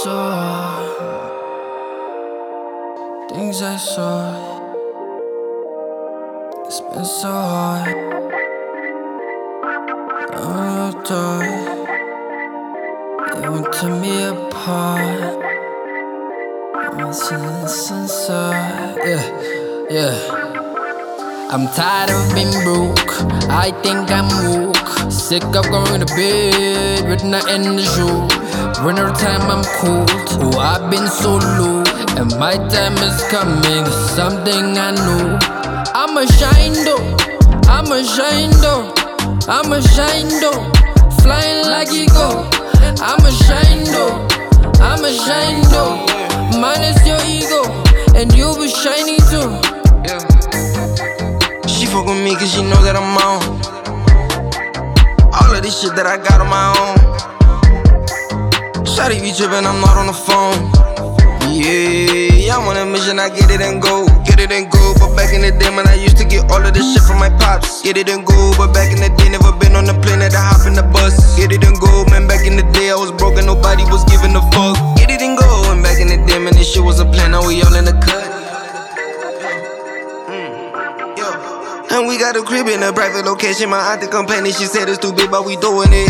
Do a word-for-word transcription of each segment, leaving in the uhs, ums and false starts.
so hard. Things I saw, it's been so hard. I'm tired. It won't tear me apart. I'm inside. Yeah, yeah. I'm tired of being broke. I think I'm woke. Sick of going to bed with nothing to show. Winter time I'm cold. Oh, I've been so low, and my time is coming. Something I know. I'ma shine though. I'ma shine though. I'ma shine though. Flying like eagle. I'ma shine though. I'ma shine though. Minus your ego, and you'll be shining too. Yeah. She fuck with me cause she know that I'm on. All of this shit that I got on my own. Shawty be trippin', I'm not on the phone. Yeah, I'm on a mission, I get it and go. Get it and go, but back in the day when I used to get all of this shit from my pops. Get it and go, but back in the day never been on the plane, had to hop in the bus. Get it and go, man, back in the day I was broke and nobody was giving a fuck. Get it and go, and back in the day, man, this shit was a plan, now we all in the cut. And we got a crib in a private location. My auntie complaining, she said it's too big, but we doing it.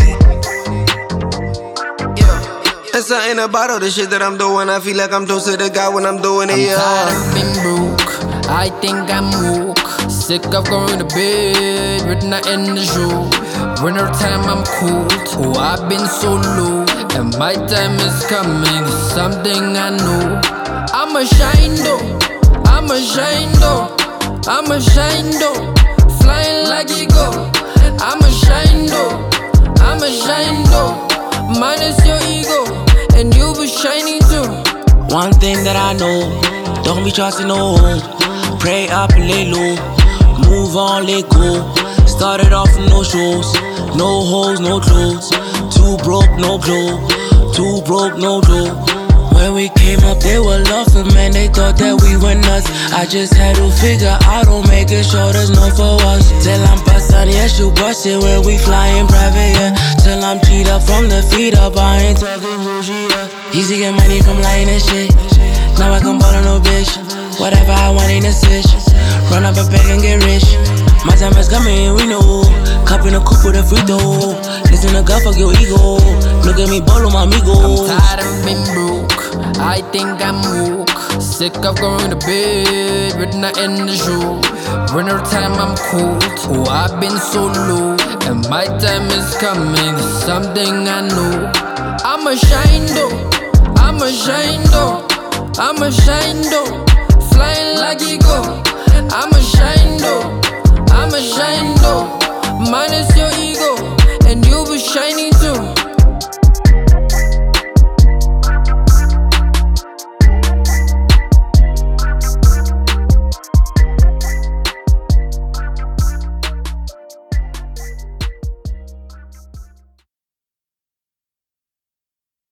Yeah, there's something about all the shit that I'm doing. I feel like I'm close to the guy when I'm doing it. Yeah. I'm tired of being broke. I think I'm woke. Sick of going to bed with nothing to show. Winter time I'm cold. Oh, I've been so low, and my time is coming. Something I know. I'ma shine though. I'ma shine though. I'ma shine though. Flying like eagle. I'ma shine though. I'ma shine though. Minus your ego, and you'll be shining too. One thing that I know, don't be trusting no one. Pray up and lay low. Move on, let go. Started off with no shows. No hoes, no clothes. Too broke, no glow. Too broke, no dough. When we came up, they were laughing, man, they thought that we went nuts. I just had to figure out on making sure there's no for us. Till I'm bustin', yes, you bust it when we flying private, yeah. Till I'm cheat up from the feet up, I ain't talking bougie, yeah. Easy get money from lying and shit. Now I can ball on no bitch. Whatever I want ain't a switch. Run up a bag and get rich. My time is coming, we know. Cup in a coupe with a free throw. Listen to God, fuck your ego. Look at me, ball on my amigo. I'm tired of being broke. I think I'm woke. Sick of going to bed with nothing to show. Winter time I'm cold. Oh, I've been so low, and my time is coming. Something I know. I'ma shine though. I'ma shine though. I'ma shine though. Flying like eagle. I'ma shine though. I'ma shine though. Minus your ego, and you'll be shining